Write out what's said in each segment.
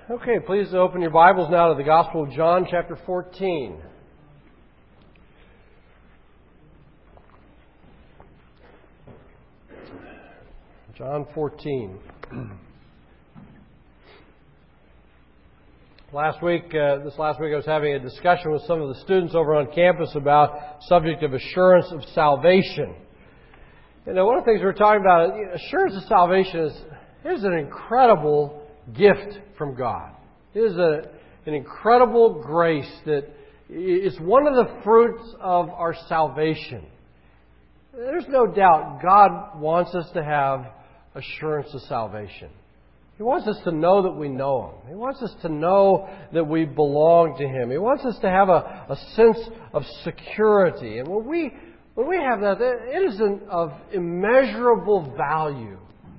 Okay, please open your Bibles now to the Gospel of John, chapter 14. John 14. This last week I was having a discussion with some of the students over on campus about the subject of assurance of salvation. You know, one of the things we're talking about, assurance of salvation is an incredible gift from God. It is an incredible grace that is one of the fruits of our salvation. There's no doubt God wants us to have assurance of salvation. He wants us to know that we know Him. He wants us to know that we belong to Him. He wants us to have a sense of security. And when we have that, it is of immeasurable value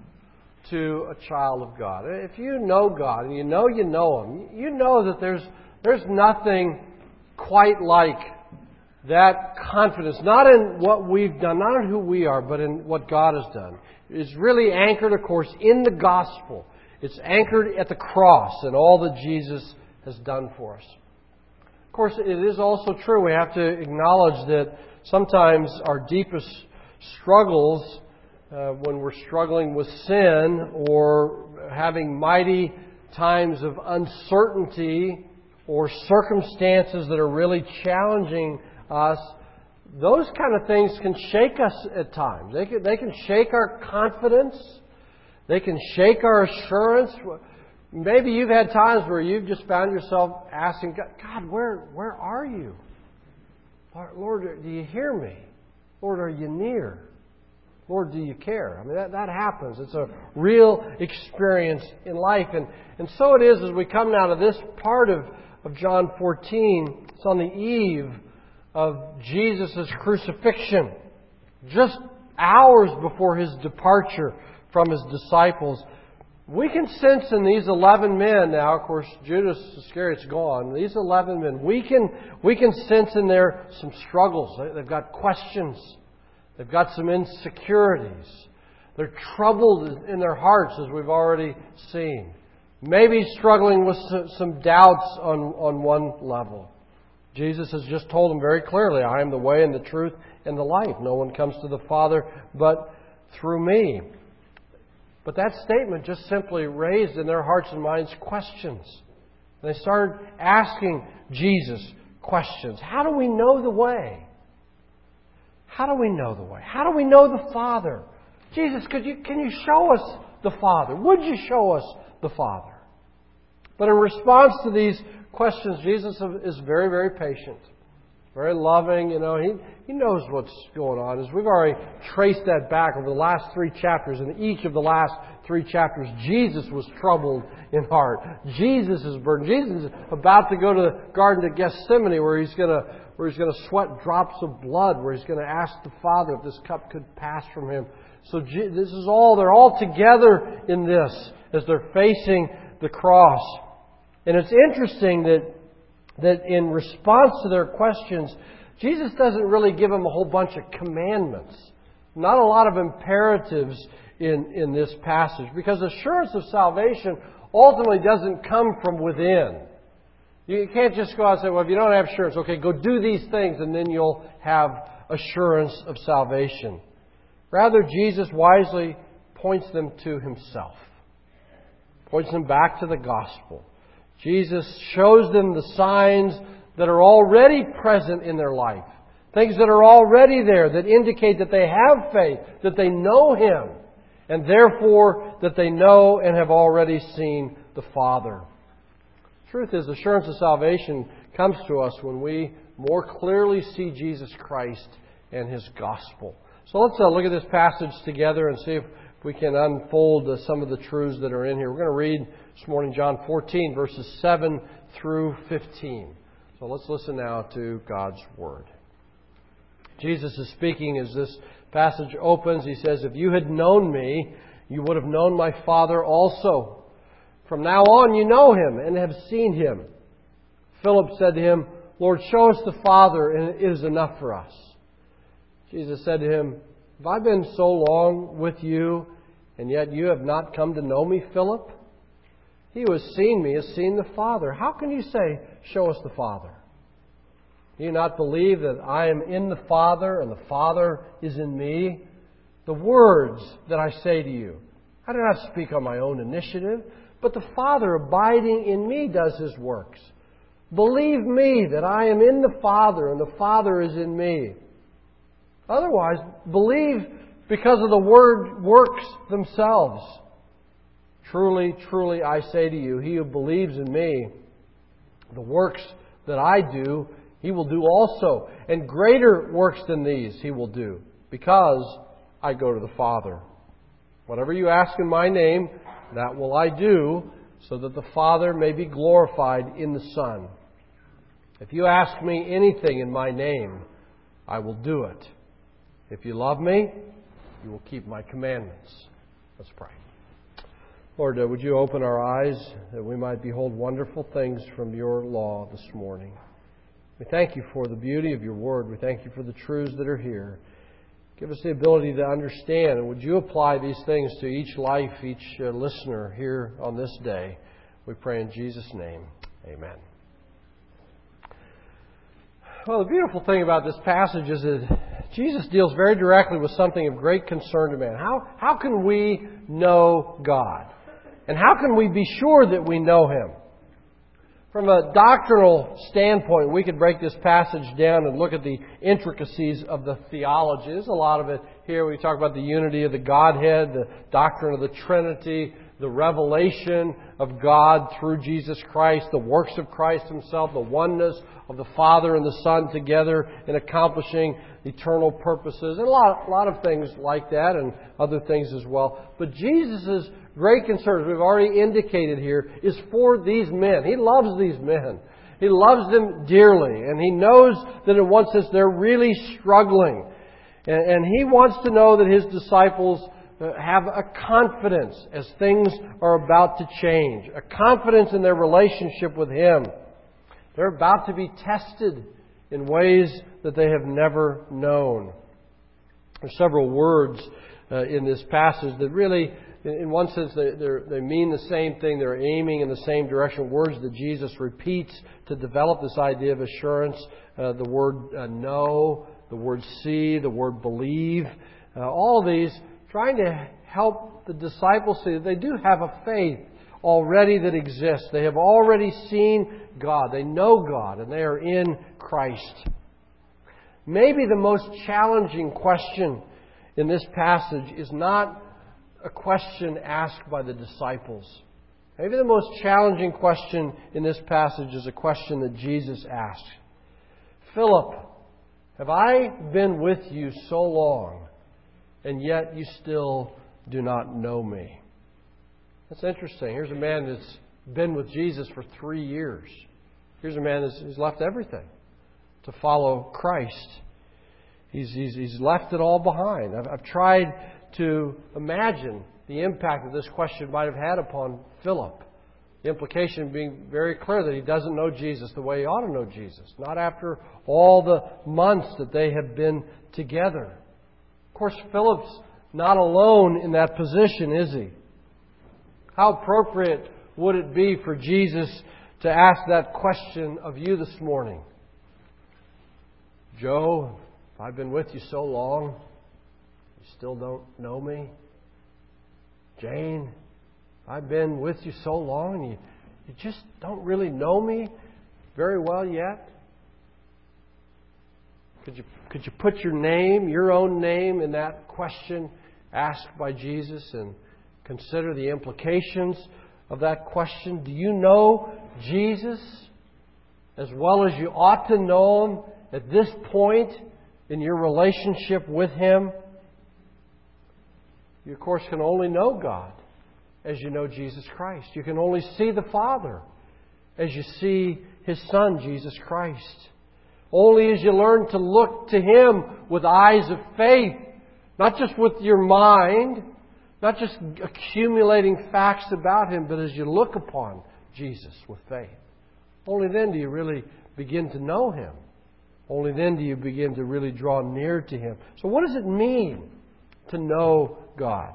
to a child of God. If you know God and you know Him, you know that there's nothing quite like that confidence, not in what we've done, not in who we are, but in what God has done. It's really anchored, of course, in the gospel. It's anchored at the cross and all that Jesus has done for us. Of course, it is also true, we have to acknowledge that sometimes our deepest struggles, when we're struggling with sin or having mighty times of uncertainty or circumstances that are really challenging us, those kind of things can shake us at times. They can shake our confidence. They can shake our assurance. Maybe you've had times where you've just found yourself asking, God, where are you? Lord, do you hear me? Lord, are you near? Lord, do you care? I mean, that happens. It's a real experience in life. And so it is as we come now to this part of John 14. It's on the eve of Jesus' crucifixion. Just hours before His departure from His disciples. We can sense in these 11 men now, of course, Judas Iscariot's gone. These 11 men, we can sense in there some struggles. They've got questions. They've got some insecurities. They're troubled in their hearts, as we've already seen. Maybe struggling with some doubts on one level. Jesus has just told them very clearly, I am the way and the truth and the life. No one comes to the Father but through me. But that statement just simply raised in their hearts and minds questions. They started asking Jesus questions. How do we know the way? How do we know the way? How do we know the Father? Jesus, can you show us the Father? Would you show us the Father? But in response to these questions, Jesus is very, very patient. Very loving, He knows what's going on. As we've already traced that back over the last 3 chapters, in each of the last 3 chapters, Jesus was troubled in heart. Jesus is burdened. Jesus is about to go to the Garden of Gethsemane where He's going to sweat drops of blood, where He's going to ask the Father if this cup could pass from Him. So they're all together in this as they're facing the cross. And it's interesting that in response to their questions, Jesus doesn't really give them a whole bunch of commandments. Not a lot of imperatives in this passage. Because assurance of salvation ultimately doesn't come from within. You can't just go out and say, well, if you don't have assurance, okay, go do these things and then you'll have assurance of salvation. Rather, Jesus wisely points them to Himself. Points them back to the gospel. Jesus shows them the signs that are already present in their life. Things that are already there that indicate that they have faith, that they know Him, and therefore that they know and have already seen the Father. Truth is, assurance of salvation comes to us when we more clearly see Jesus Christ and His gospel. So let's look at this passage together and see if we can unfold some of the truths that are in here. We're going to read this morning John 14, verses 7 through 15. So let's listen now to God's Word. Jesus is speaking as this passage opens. He says, if you had known me, you would have known my Father also. From now on you know Him and have seen Him. Philip said to Him, Lord, show us the Father, and it is enough for us. Jesus said to him, have I been so long with you, and yet you have not come to know me, Philip? He who has seen me has seen the Father. How can you say, show us the Father? Do you not believe that I am in the Father and the Father is in me? The words that I say to you, I do not speak on my own initiative, but the Father abiding in me does His works. Believe me that I am in the Father and the Father is in me. Otherwise, believe because of the works themselves. Truly, truly, I say to you, he who believes in me, the works that I do, he will do also. And greater works than these he will do, because I go to the Father. Whatever you ask in my name, that will I do, so that the Father may be glorified in the Son. If you ask me anything in my name, I will do it. If you love me, you will keep my commandments. Let's pray. Lord, would you open our eyes that we might behold wonderful things from your law this morning. We thank you for the beauty of your word. We thank you for the truths that are here. Give us the ability to understand. And would you apply these things to each life, each listener here on this day? We pray in Jesus' name. Amen. Well, the beautiful thing about this passage is that Jesus deals very directly with something of great concern to man. How can we know God? And how can we be sure that we know Him? From a doctrinal standpoint, we could break this passage down and look at the intricacies of the theology. There's a lot of it here. We talk about the unity of the Godhead, the doctrine of the Trinity, the revelation of God through Jesus Christ, the works of Christ Himself, the oneness of the Father and the Son together in accomplishing eternal purposes, and a lot of things like that, and other things as well. But Jesus' great concern, as we've already indicated here, is for these men. He loves these men. He loves them dearly, and He knows that in one sense they're really struggling. And He wants to know that His disciples have a confidence as things are about to change, a confidence in their relationship with Him. They're about to be tested in ways that they have never known. There's several words in this passage that really, in one sense, they mean the same thing. They're aiming in the same direction. Words that Jesus repeats to develop this idea of assurance. The word know, the word see, the word believe. All these trying to help the disciples see that they do have a faith already that exists. They have already seen God. They know God, and they are in Christ. Maybe the most challenging question in this passage is not a question asked by the disciples. Maybe the most challenging question in this passage is a question that Jesus asked. Philip, have I been with you so long, and yet you still do not know me? That's interesting. Here's a man that's been with Jesus for 3 years. Here's a man who's left everything to follow Christ. He's left it all behind. I've tried to imagine the impact that this question might have had upon Philip. The implication being very clear that he doesn't know Jesus the way he ought to know Jesus. Not after all the months that they have been together. Of course, Philip's not alone in that position, is he? How appropriate would it be for Jesus to ask that question of you this morning? Joe, I've been with you so long, you still don't know me. Jane, I've been with you so long, and you just don't really know me very well yet. Could you put your name, your own name, in that question asked by Jesus and consider the implications of that question? Do you know Jesus as well as you ought to know Him at this point in your relationship with Him? You, of course, can only know God as you know Jesus Christ. You can only see the Father as you see His Son, Jesus Christ. Only as you learn to look to Him with eyes of faith, not just with your mind, not just accumulating facts about Him, but as you look upon Jesus with faith. Only then do you really begin to know Him. Only then do you begin to really draw near to Him. So what does it mean to know God?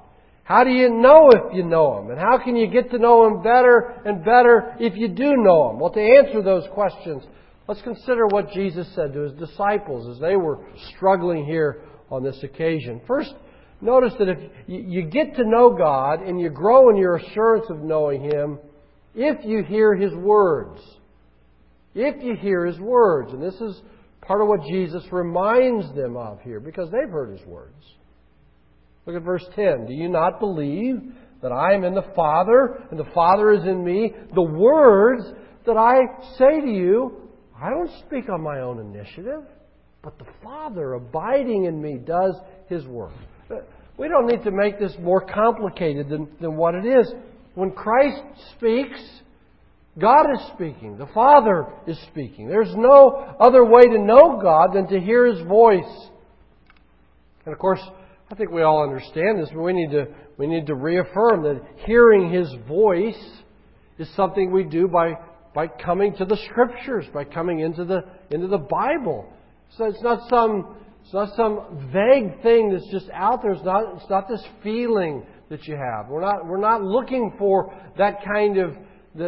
How do you know if you know Him? And how can you get to know Him better and better if you do know Him? Well, to answer those questions, let's consider what Jesus said to His disciples as they were struggling here on this occasion. First, notice that if you get to know God and you grow in your assurance of knowing Him, if you hear His words. If you hear His words. And this is part of what Jesus reminds them of here, because they've heard His words. Look at verse 10. Do you not believe that I am in the Father, and the Father is in me? The words that I say to you, I don't speak on my own initiative, but the Father abiding in me does His work. We don't need to make this more complicated than what it is. When Christ speaks, God is speaking. The Father is speaking. There's no other way to know God than to hear His voice. And of course, I think we all understand this, but we need to reaffirm that hearing His voice is something we do by coming to the Scriptures, by coming into the Bible. So it's not some vague thing that's just out there. It's not this feeling that you have. We're not looking for that kind of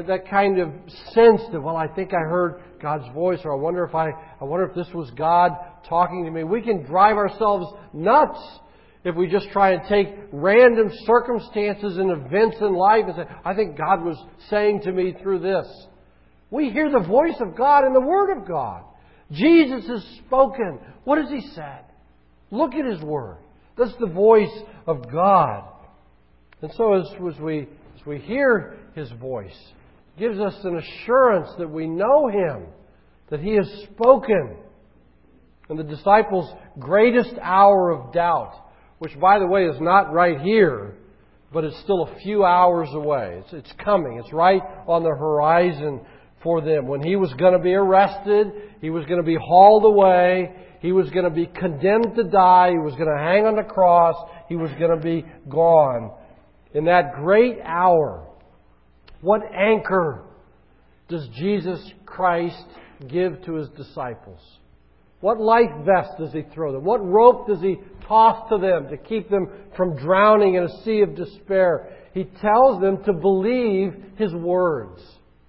sense that, well, I think I heard God's voice, or I wonder if this was God talking to me. We can drive ourselves nuts if we just try and take random circumstances and events in life and say, I think God was saying to me through this. We hear the voice of God in the Word of God. Jesus has spoken. What has He said? Look at His Word. That's the voice of God. And so as we hear His voice, it gives us an assurance that we know Him, that He has spoken. And the disciples' greatest hour of doubt, which, by the way, is not right here, but it's still a few hours away. It's coming. It's right on the horizon for them. When He was going to be arrested, He was going to be hauled away, He was going to be condemned to die, He was going to hang on the cross, He was going to be gone. In that great hour, what anchor does Jesus Christ give to His disciples? What life vest does He throw them? What rope does He toss to them to keep them from drowning in a sea of despair? He tells them to believe His words.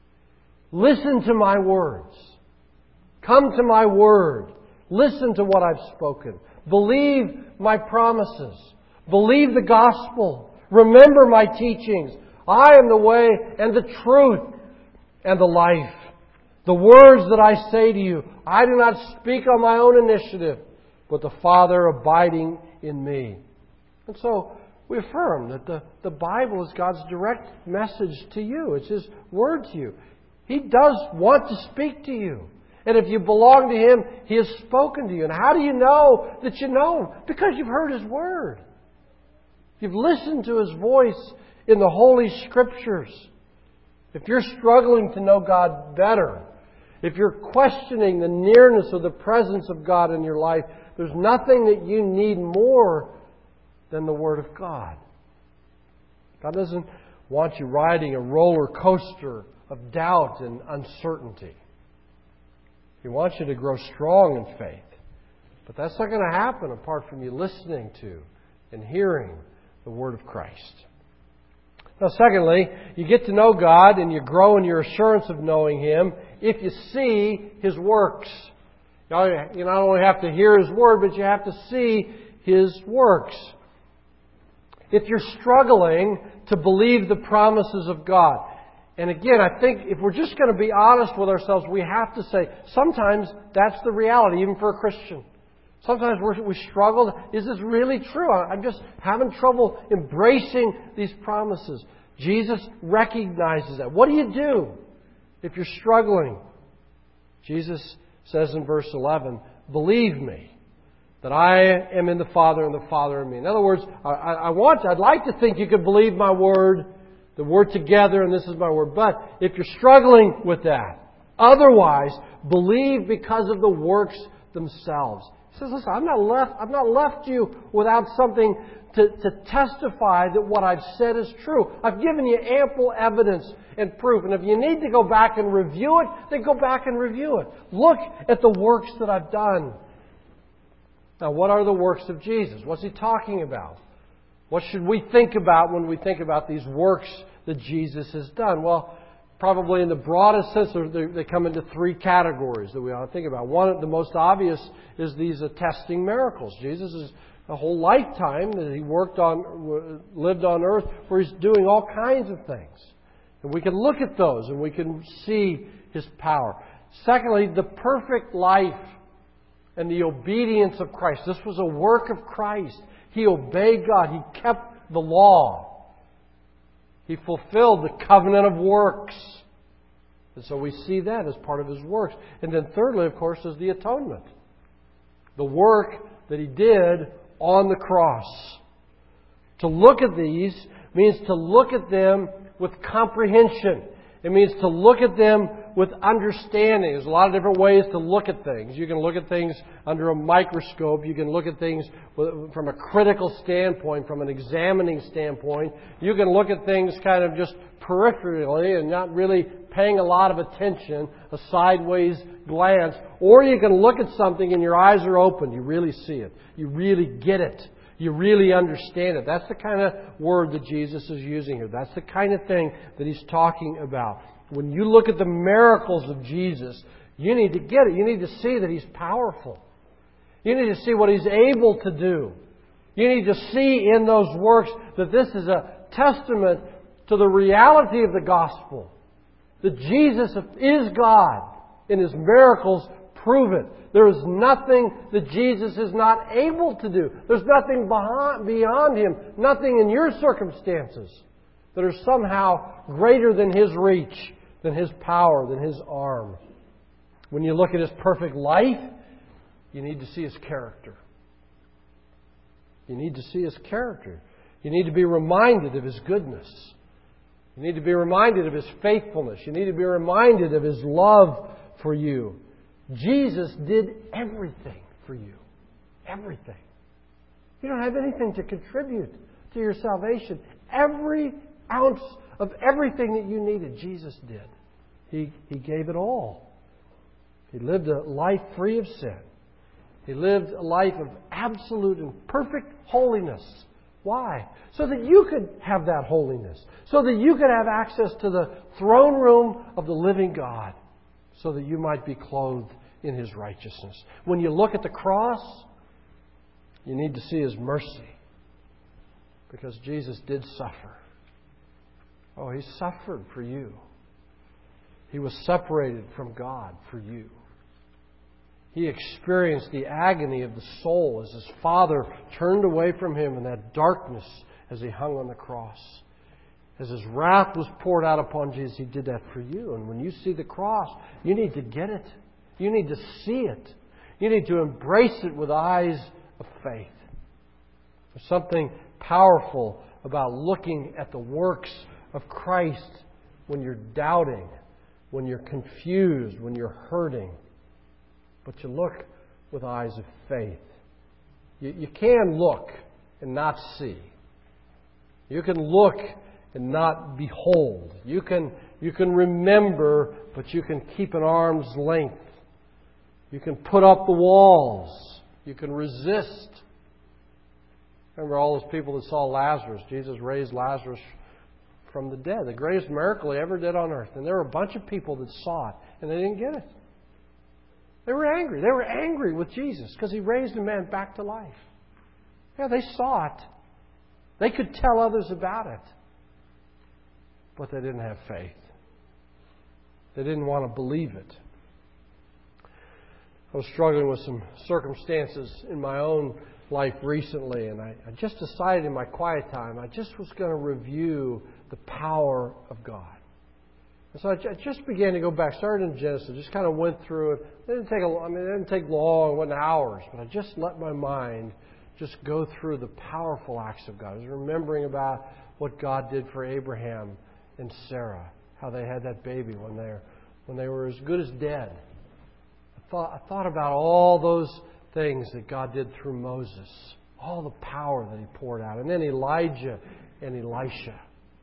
Listen to my words. Come to my word. Listen to what I've spoken. Believe my promises. Believe the gospel. Remember my teachings. I am the way and the truth and the life. The words that I say to you, I do not speak on my own initiative, but the Father abiding in me. And so we affirm that the Bible is God's direct message to you. It's His word to you. He does want to speak to you. And if you belong to Him, He has spoken to you. And how do you know that you know Him? Because you've heard His word. You've listened to His voice in the Holy Scriptures. If you're struggling to know God better, if you're questioning the nearness of the presence of God in your life, there's nothing that you need more than the Word of God. God doesn't want you riding a roller coaster of doubt and uncertainty. He wants you to grow strong in faith. But that's not going to happen apart from you listening to and hearing the Word of Christ. Now, secondly, you get to know God and you grow in your assurance of knowing Him if you see His works. You not only have to hear His Word, but you have to see His works. If you're struggling to believe the promises of God, and again, I think if we're just going to be honest with ourselves, we have to say, sometimes that's the reality, even for a Christian. Sometimes we struggle. Is this really true? I'm just having trouble embracing these promises. Jesus recognizes that. What do you do if you're struggling? Jesus says in verse 11, believe me that I am in the Father and the Father in me. In other words, I'd like to think you could believe my word, that we're together and this is my word. But if you're struggling with that, otherwise, believe because of the works themselves. He says, listen, I've not left you without something to testify that what I've said is true. I've given you ample evidence and proof. And if you need to go back and review it, then go back and review it. Look at the works that I've done. Now, what are the works of Jesus? What's He talking about? What should we think about when we think about these works that Jesus has done? Well, probably in the broadest sense, they come into three categories that we ought to think about. One, the most obvious, is these attesting miracles. Jesus is a whole lifetime that He lived on earth, where He's doing all kinds of things. And we can look at those and we can see His power. Secondly, the perfect life and the obedience of Christ. This was a work of Christ. He obeyed God. He kept the law. He fulfilled the covenant of works. And so we see that as part of His works. And then thirdly, of course, is the atonement. The work that He did on the cross. To look at these means to look at them with comprehension. It means to look at them with understanding. There's a lot of different ways to look at things. You can look at things under a microscope. You can look at things from a critical standpoint, from an examining standpoint. You can look at things kind of just peripherally and not really paying a lot of attention, a sideways glance. Or you can look at something and your eyes are open. You really see it. You really get it. You really understand it. That's the kind of word that Jesus is using here. That's the kind of thing that He's talking about. When you look at the miracles of Jesus, you need to get it. You need to see that He's powerful. You need to see what He's able to do. You need to see in those works that this is a testament to the reality of the gospel. That Jesus is God, and His miracles prove it. There is nothing that Jesus is not able to do. There's nothing beyond Him, nothing in your circumstances that are somehow greater than His reach, than His power, than His arm. When you look at His perfect life, you need to see His character. You need to see His character. You need to be reminded of His goodness. You need to be reminded of His faithfulness. You need to be reminded of His love for you. Jesus did everything for you. Everything. You don't have anything to contribute to your salvation. Every ounce of everything that you needed, Jesus did. He gave it all. He lived a life free of sin. He lived a life of absolute and perfect holiness. Why? So that you could have that holiness. So that you could have access to the throne room of the living God. So that you might be clothed in His righteousness. When you look at the cross, you need to see His mercy. Because Jesus did suffer. Oh, He suffered for you. He was separated from God for you. He experienced the agony of the soul as His Father turned away from Him in that darkness as He hung on the cross. As His wrath was poured out upon Jesus, He did that for you. And when you see the cross, you need to get it. You need to see it. You need to embrace it with eyes of faith. There's something powerful about looking at the works of Christ when you're doubting, when you're confused, when you're hurting. But you look with eyes of faith. You can look and not see. You can look and not behold. You can remember, but you can keep an arm's length. You can put up the walls. You can resist. Remember all those people that saw Lazarus. Jesus raised Lazarus from the dead. The greatest miracle He ever did on earth. And there were a bunch of people that saw it, and they didn't get it. They were angry. They were angry with Jesus because He raised a man back to life. Yeah, they saw it. They could tell others about it. But they didn't have faith. They didn't want to believe it. I was struggling with some circumstances in my own life recently, and I just decided in my quiet time, I just was going to review the power of God. And so I just began to go back, started in Genesis, just kind of went through it. It didn't take long, it wasn't hours, but I just let my mind just go through the powerful acts of God. I was remembering about what God did for Abraham and Sarah, how they had that baby when they were as good as dead. I thought about all those things that God did through Moses, all the power that He poured out, and then Elijah and Elisha.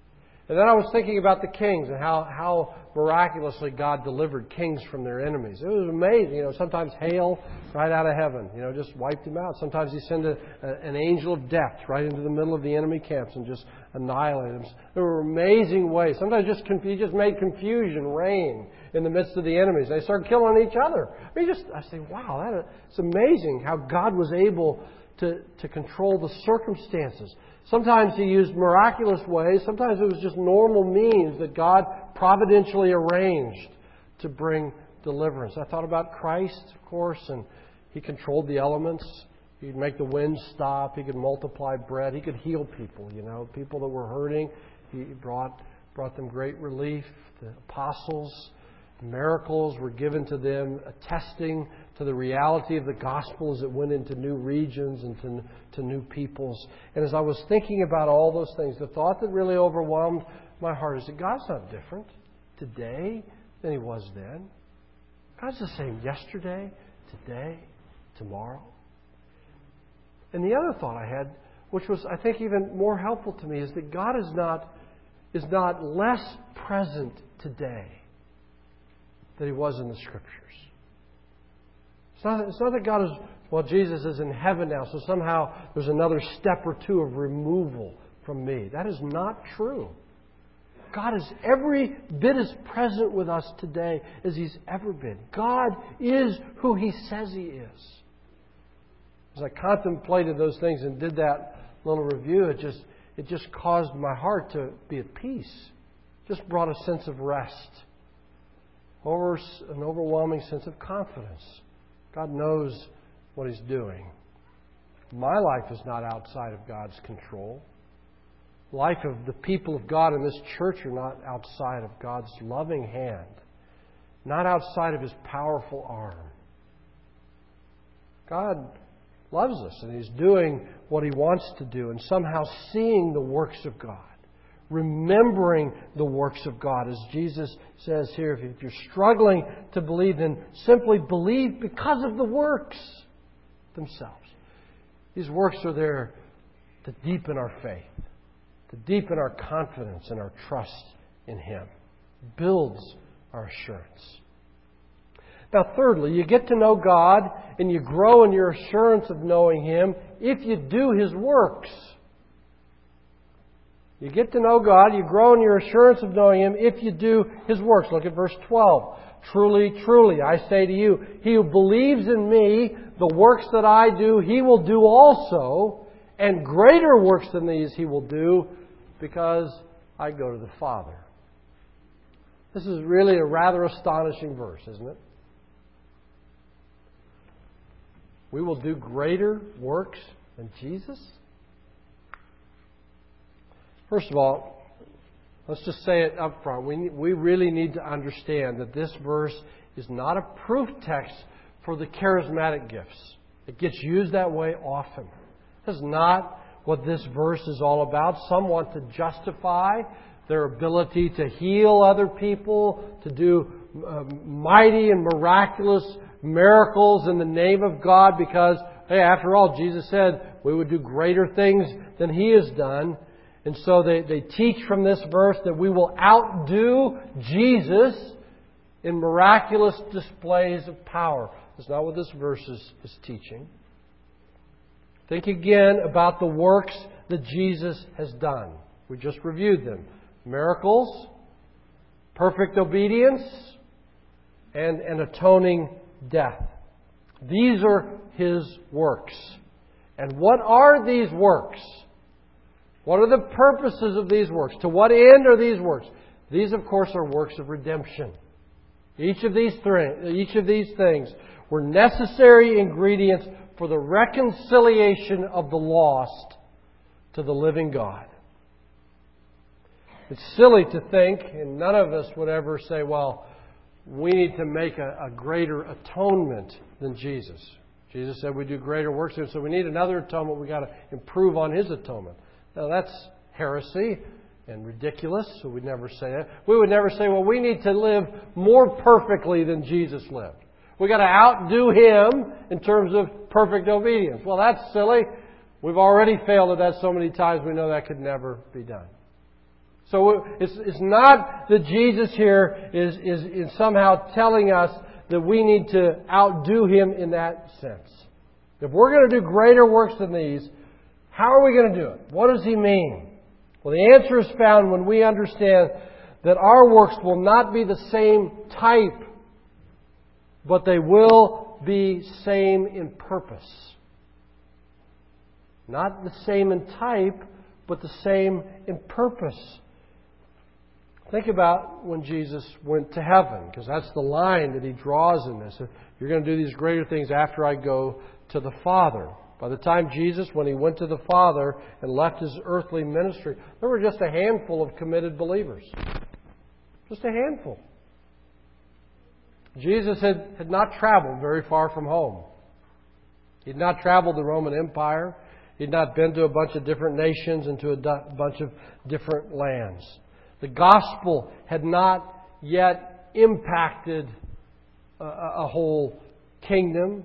And then I was thinking about the kings and how miraculously God delivered kings from their enemies. It was amazing. Sometimes hail right out of heaven, just wiped them out. Sometimes He sent an angel of death right into the middle of the enemy camps and just annihilated them. There were amazing ways. Sometimes He just made confusion reign in the midst of the enemies. They started killing each other. I say, wow, it's amazing how God was able to control the circumstances. Sometimes He used miraculous ways. Sometimes it was just normal means that God providentially arranged to bring deliverance. I thought about Christ, of course, and He controlled the elements. He could make the wind stop. He could multiply bread. He could heal people, people that were hurting. He brought them great relief. The apostles, miracles were given to them, attesting to the reality of the gospel as it went into new regions and to new peoples. And as I was thinking about all those things, the thought that really overwhelmed my heart is that God's not different today than He was then. God's the same yesterday, today, tomorrow. And the other thought I had, which was I think even more helpful to me, is that God is not less present today than He was in the Scriptures. It's not that God is, Jesus is in heaven now, so somehow there's another step or two of removal from me. That is not true. God is every bit as present with us today as He's ever been. God is who He says He is. As I contemplated those things and did that little review, it just caused my heart to be at peace. Just brought a sense of rest. An overwhelming sense of confidence. God knows what He's doing. My life is not outside of God's control. The life of the people of God in this church are not outside of God's loving hand. Not outside of His powerful arm. God loves us and He's doing what He wants to do, and somehow seeing the works of God. Remembering the works of God. As Jesus says here, if you're struggling to believe, then simply believe because of the works themselves. These works are there to deepen our faith, to deepen our confidence and our trust in Him. Builds our assurance. Now, thirdly, you get to know God and you grow in your assurance of knowing Him if you do His works. You get to know God, you grow in your assurance of knowing Him if you do His works. Look at verse 12. Truly, truly, I say to you, he who believes in me, the works that I do, he will do also, and greater works than these he will do, because I go to the Father. This is really a rather astonishing verse, isn't it? We will do greater works than Jesus? First of all, let's just say it up front. We really need to understand that this verse is not a proof text for the charismatic gifts. It gets used that way often. That's not what this verse is all about. Some want to justify their ability to heal other people, to do mighty and miraculous miracles in the name of God because, hey, after all, Jesus said we would do greater things than He has done. And so they teach from this verse that we will outdo Jesus in miraculous displays of power. That's not what this verse is teaching. Think again about the works that Jesus has done. We just reviewed them. Miracles, perfect obedience, and an atoning death. These are His works. And what are these works? What are the purposes of these works? To what end are these works? These, of course, are works of redemption. Each of these things were necessary ingredients for the reconciliation of the lost to the living God. It's silly to think, and none of us would ever say, well, we need to make a greater atonement than Jesus. Jesus said we do greater works, so we need another atonement. We've got to improve on His atonement. Now, that's heresy and ridiculous, so we'd never say that. We would never say, well, we need to live more perfectly than Jesus lived. We've got to outdo Him in terms of perfect obedience. Well, that's silly. We've already failed at that so many times, we know that could never be done. So it's not that Jesus here is somehow telling us that we need to outdo Him in that sense. If we're going to do greater works than these, how are we going to do it? What does He mean? Well, the answer is found when we understand that our works will not be the same type, but they will be same in purpose. Not the same in type, but the same in purpose. Think about when Jesus went to heaven, because that's the line that He draws in this. You're going to do these greater things after I go to the Father. By the time Jesus, when He went to the Father and left His earthly ministry, there were just a handful of committed believers. Just a handful. Jesus had not traveled very far from home. He had not traveled the Roman Empire. He had not been to a bunch of different nations and to a bunch of different lands. The gospel had not yet impacted a whole kingdom,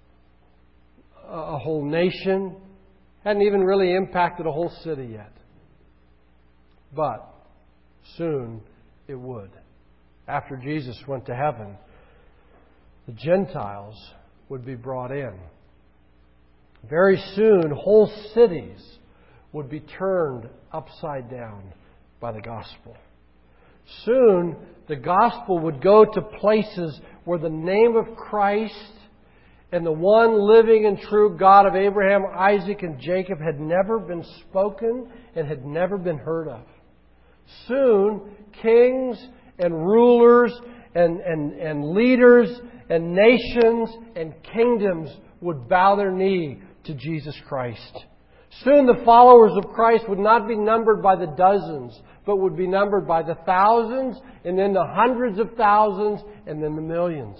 a whole nation. Hadn't even really impacted a whole city yet. But soon it would. After Jesus went to heaven, the Gentiles would be brought in. Very soon, whole cities would be turned upside down by the gospel. Soon, the gospel would go to places where the name of Christ and the one living and true God of Abraham, Isaac, and Jacob had never been spoken and had never been heard of. Soon, kings and rulers and leaders and nations and kingdoms would bow their knee to Jesus Christ. Soon the followers of Christ would not be numbered by the dozens, but would be numbered by the thousands, and then the hundreds of thousands, and then the millions.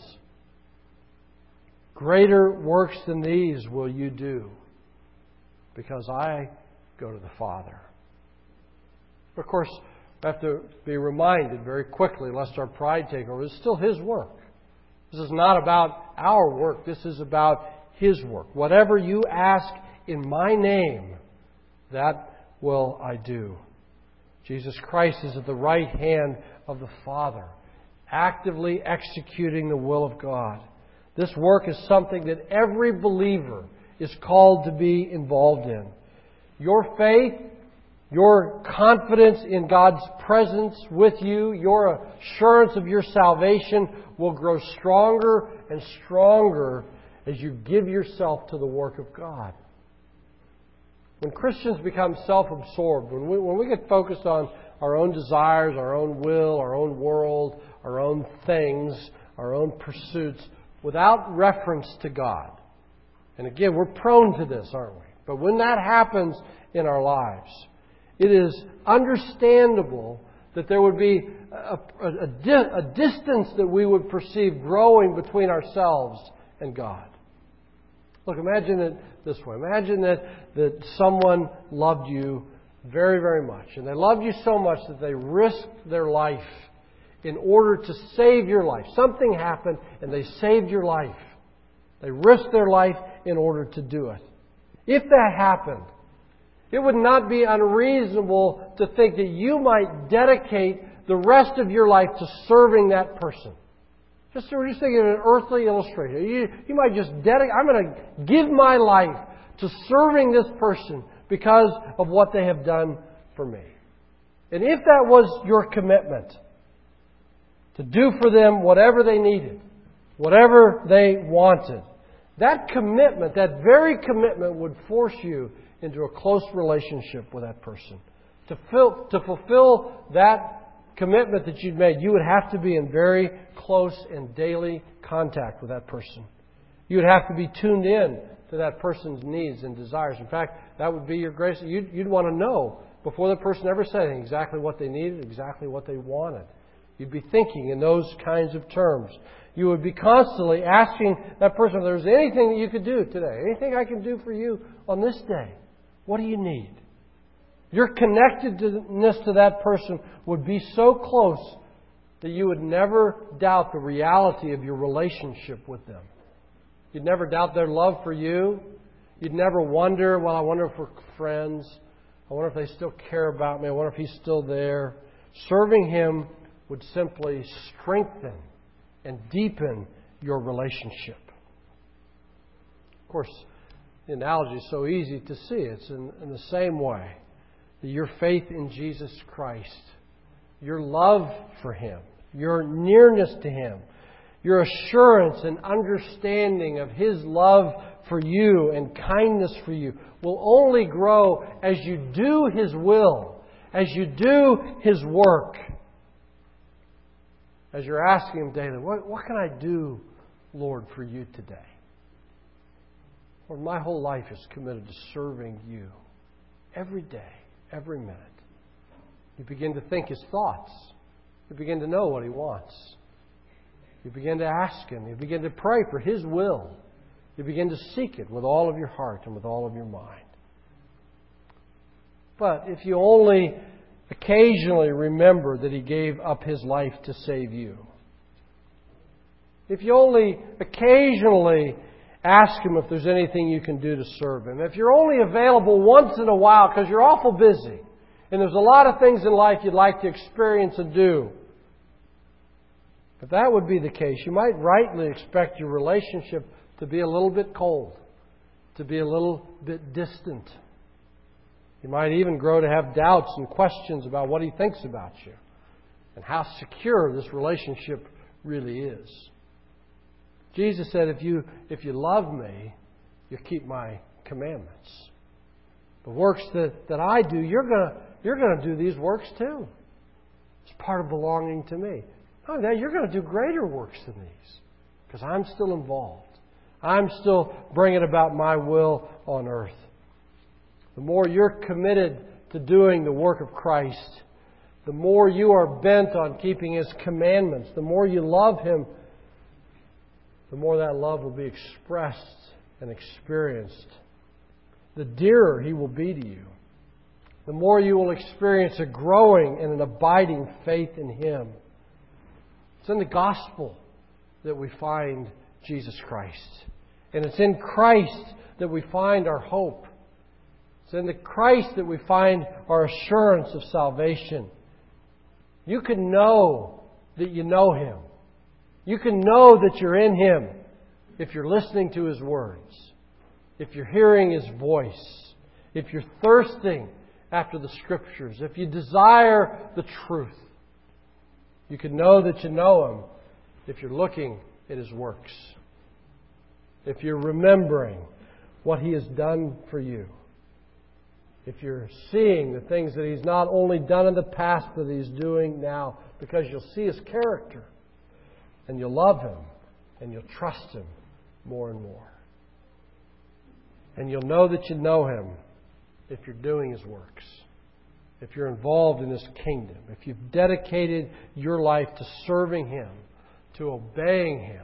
Greater works than these will you do, because I go to the Father. Of course, we have to be reminded very quickly, lest our pride take over, it's still His work. This is not about our work. This is about His work. Whatever you ask in my name, that will I do. Jesus Christ is at the right hand of the Father, actively executing the will of God. This work is something that every believer is called to be involved in. Your faith, your confidence in God's presence with you, your assurance of your salvation will grow stronger and stronger as you give yourself to the work of God. When Christians become self-absorbed, when we get focused on our own desires, our own will, our own world, our own things, our own pursuits, without reference to God. And again, we're prone to this, aren't we? But when that happens in our lives, it is understandable that there would be a distance that we would perceive growing between ourselves and God. Look, imagine it this way. Imagine that someone loved you very, very much. And they loved you so much that they risked their life in order to save your life. Something happened and they saved your life. They risked their life in order to do it. If that happened, it would not be unreasonable to think that you might dedicate the rest of your life to serving that person. Just thinking of an earthly illustration. You might just dedicate, I'm going to give my life to serving this person because of what they have done for me. And if that was your commitment, to do for them whatever they needed, whatever they wanted, that commitment, that very commitment would force you into a close relationship with that person. To fulfill that commitment that you'd made, you would have to be in very close and daily contact with that person. You would have to be tuned in to that person's needs and desires. In fact, that would be your grace. You'd want to know before the person ever said anything exactly what they needed, exactly what they wanted. You'd be thinking in those kinds of terms. You would be constantly asking that person if there's anything that you could do today, anything I can do for you on this day. What do you need? Your connectedness to that person would be so close that you would never doubt the reality of your relationship with them. You'd never doubt their love for you. You'd never wonder, well, I wonder if we're friends. I wonder if they still care about me. I wonder if He's still there. Serving Him would simply strengthen and deepen your relationship. Of course, the analogy is so easy to see. It's in the same way that your faith in Jesus Christ, your love for Him, your nearness to Him, your assurance and understanding of His love for you and kindness for you will only grow as you do His will, as you do His work. As you're asking Him daily, what can I do, Lord, for you today? Lord, my whole life is committed to serving you every day, every minute. You begin to think His thoughts. You begin to know what He wants. You begin to ask Him. You begin to pray for His will. You begin to seek it with all of your heart and with all of your mind. But if you only occasionally remember that He gave up His life to save you, if you only occasionally ask Him if there's anything you can do to serve Him, if you're only available once in a while because you're awful busy and there's a lot of things in life you'd like to experience and do, if that would be the case, you might rightly expect your relationship to be a little bit cold, to be a little bit distant. You might even grow to have doubts and questions about what He thinks about you and how secure this relationship really is. Jesus said, if you love me, you keep my commandments. The works that I do, you're going to do these works too. It's part of belonging to me. Not only that, you're going to do greater works than these because I'm still involved. I'm still bringing about my will on earth. The more you're committed to doing the work of Christ, the more you are bent on keeping His commandments, the more you love Him, the more that love will be expressed and experienced. The dearer He will be to you. The more you will experience a growing and an abiding faith in Him. It's in the gospel that we find Jesus Christ. And it's in Christ that we find our hope. It's in the Christ that we find our assurance of salvation. You can know that you know Him. You can know that you're in Him if you're listening to His words, if you're hearing His voice, if you're thirsting after the Scriptures, if you desire the truth. You can know that you know Him if you're looking at His works, if you're remembering what He has done for you, if you're seeing the things that He's not only done in the past, but He's doing now, because you'll see His character. And you'll love Him. And you'll trust Him more and more. And you'll know that you know Him if you're doing His works. If you're involved in His kingdom. If you've dedicated your life to serving Him. To obeying Him.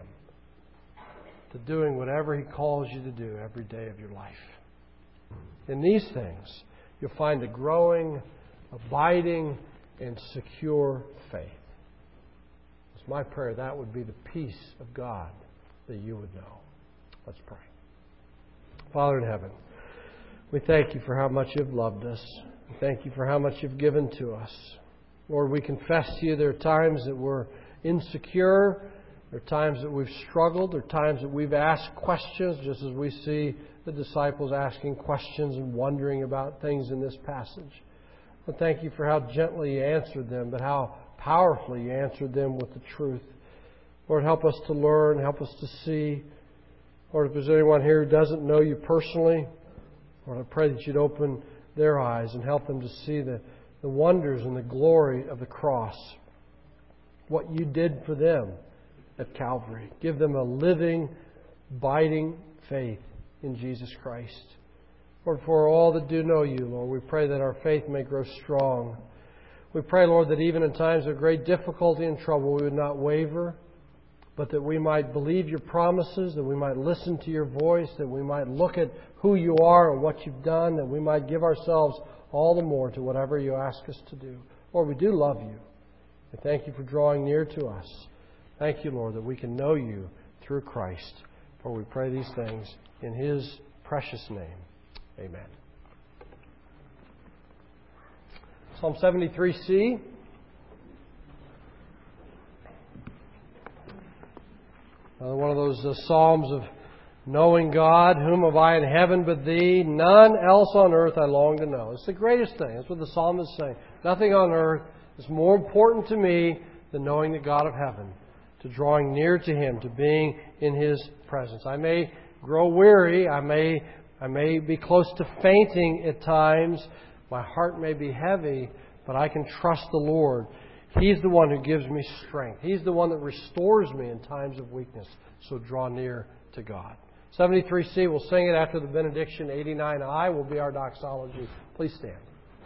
To doing whatever He calls you to do every day of your life. In these things, you'll find a growing, abiding, and secure faith. It's my prayer that would be the peace of God that you would know. Let's pray. Father in heaven, we thank You for how much You've loved us. We thank You for how much You've given to us. Lord, we confess to You there are times that we're insecure. There are times that we've struggled. There are times that we've asked questions, just as we see the disciples asking questions and wondering about things in this passage. But thank You for how gently You answered them, but how powerfully You answered them with the truth. Lord, help us to learn, help us to see. Lord, if there's anyone here who doesn't know You personally, Lord, I pray that You'd open their eyes and help them to see the wonders and the glory of the cross. What You did for them at Calvary. Give them a living, abiding faith in Jesus Christ. Lord, for all that do know You, Lord, we pray that our faith may grow strong. We pray, Lord, that even in times of great difficulty and trouble, we would not waver, but that we might believe Your promises, that we might listen to Your voice, that we might look at who You are and what You've done, that we might give ourselves all the more to whatever You ask us to do. Lord, we do love You. And thank You for drawing near to us. Thank You, Lord, that we can know You through Christ. For we pray these things in His precious name. Amen. Psalm 73C. One of those psalms of knowing God. Whom have I in heaven but Thee? None else on earth I long to know. It's the greatest thing. That's what the psalmist is saying. Nothing on earth is more important to me than knowing the God of heaven, to drawing near to Him, to being in His presence. I may grow weary. I may be close to fainting at times. My heart may be heavy, but I can trust the Lord. He's the one who gives me strength. He's the one that restores me in times of weakness. So draw near to God. 73C, we'll sing it after the benediction. 89I will be our doxology. Please stand.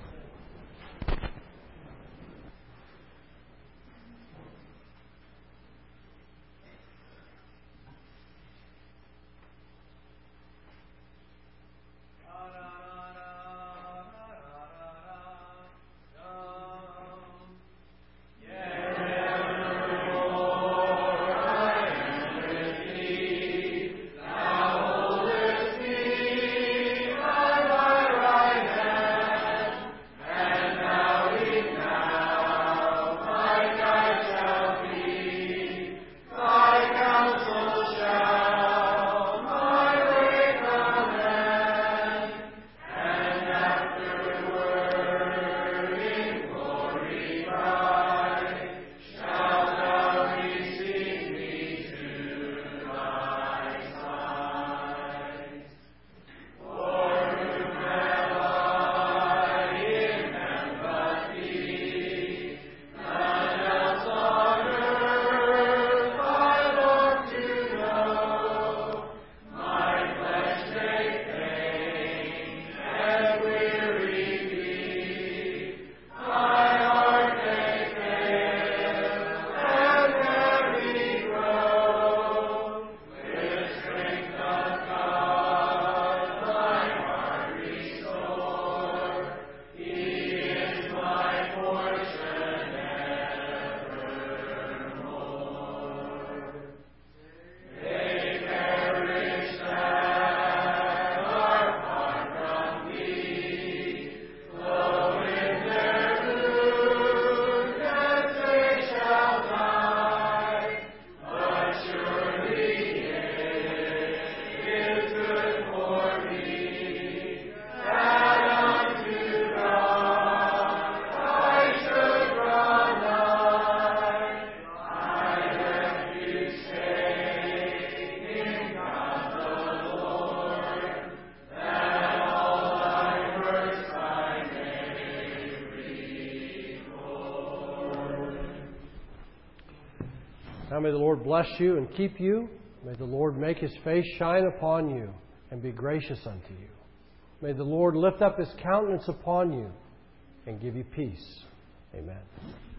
Now may the Lord bless you and keep you. May the Lord make His face shine upon you and be gracious unto you. May the Lord lift up His countenance upon you and give you peace. Amen.